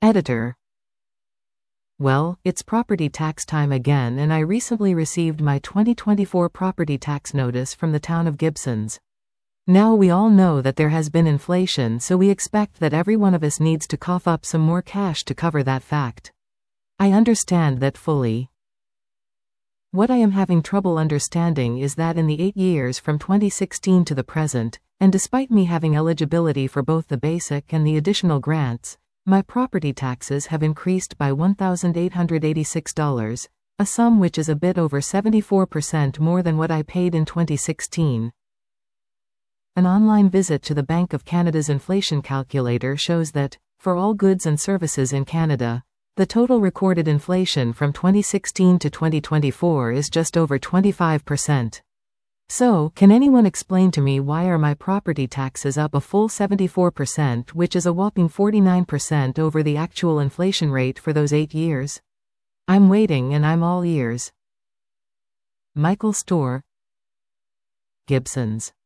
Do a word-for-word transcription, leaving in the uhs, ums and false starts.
Editor. Well, it's property tax time again, and I recently received my twenty twenty-four property tax notice from the town of Gibsons. Now we all know that there has been inflation, so we expect that every one of us needs to cough up some more cash to cover that fact. I understand that fully. What I am having trouble understanding is that in the eight years from twenty sixteen to the present, and despite me having eligibility for both the basic and the additional grants, my property taxes have increased by one thousand eight hundred eighty-six dollars, a sum which is a bit over seventy-four percent more than what I paid in twenty sixteen. An online visit to the Bank of Canada's inflation calculator shows that, for all goods and services in Canada, the total recorded inflation from twenty sixteen to twenty twenty-four is just over twenty-five percent. So, can anyone explain to me why are my property taxes up a full seventy-four percent, which is a whopping forty-nine percent over the actual inflation rate for those eight years? I'm waiting and I'm all ears. Michael Storr, Gibsons.